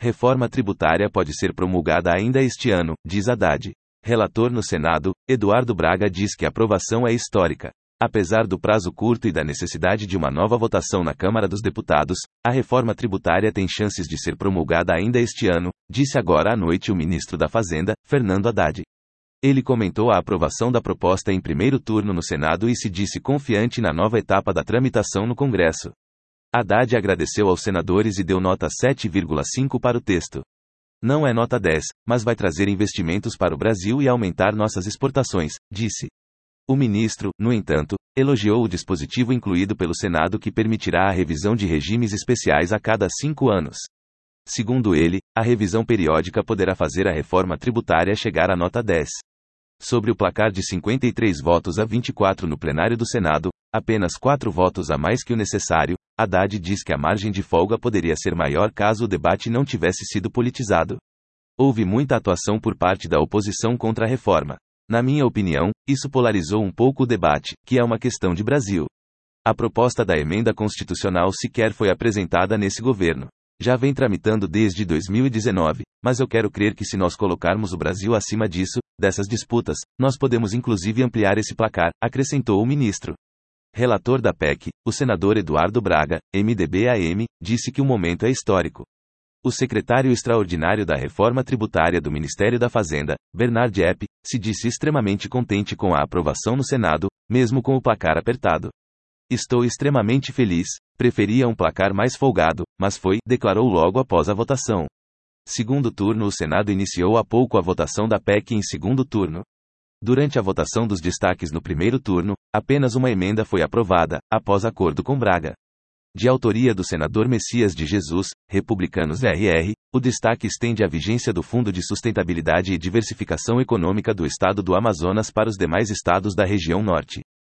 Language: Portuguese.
Reforma tributária pode ser promulgada ainda este ano, diz Haddad. Relator no Senado, Eduardo Braga diz que a aprovação é histórica. Apesar do prazo curto e da necessidade de uma nova votação na Câmara dos Deputados, a reforma tributária tem chances de ser promulgada ainda este ano, disse agora à noite o ministro da Fazenda, Fernando Haddad. Ele comentou a aprovação da proposta em primeiro turno no Senado e se disse confiante na nova etapa da tramitação no Congresso. Haddad agradeceu aos senadores e deu nota 7,5 para o texto. Não é nota 10, mas vai trazer investimentos para o Brasil e aumentar nossas exportações, disse. O ministro, no entanto, elogiou o dispositivo incluído pelo Senado que permitirá a revisão de regimes especiais a cada 5 anos. Segundo ele, a revisão periódica poderá fazer a reforma tributária chegar à nota 10. Sobre o placar de 53 votos a 24 no plenário do Senado, apenas 4 votos a mais que o necessário, Haddad diz que a margem de folga poderia ser maior caso o debate não tivesse sido politizado. Houve muita atuação por parte da oposição contra a reforma. Na minha opinião, isso polarizou um pouco o debate, que é uma questão de Brasil. A proposta da emenda constitucional sequer foi apresentada nesse governo. Já vem tramitando desde 2019, mas eu quero crer que se nós colocarmos o Brasil acima disso, dessas disputas, nós podemos inclusive ampliar esse placar, acrescentou o ministro. Relator da PEC, o senador Eduardo Braga, MDB-AM, disse que o momento é histórico. O secretário extraordinário da Reforma Tributária do Ministério da Fazenda, Bernard Epp, se disse extremamente contente com a aprovação no Senado, mesmo com o placar apertado. Estou extremamente feliz, preferia um placar mais folgado, mas foi, declarou logo após a votação. Segundo turno. O Senado iniciou há pouco a votação da PEC em segundo turno. Durante a votação dos destaques no primeiro turno, apenas uma emenda foi aprovada, após acordo com Braga. De autoria do senador Messias de Jesus, Republicanos RR, o destaque estende a vigência do Fundo de Sustentabilidade e Diversificação Econômica do Estado do Amazonas para os demais estados da região norte.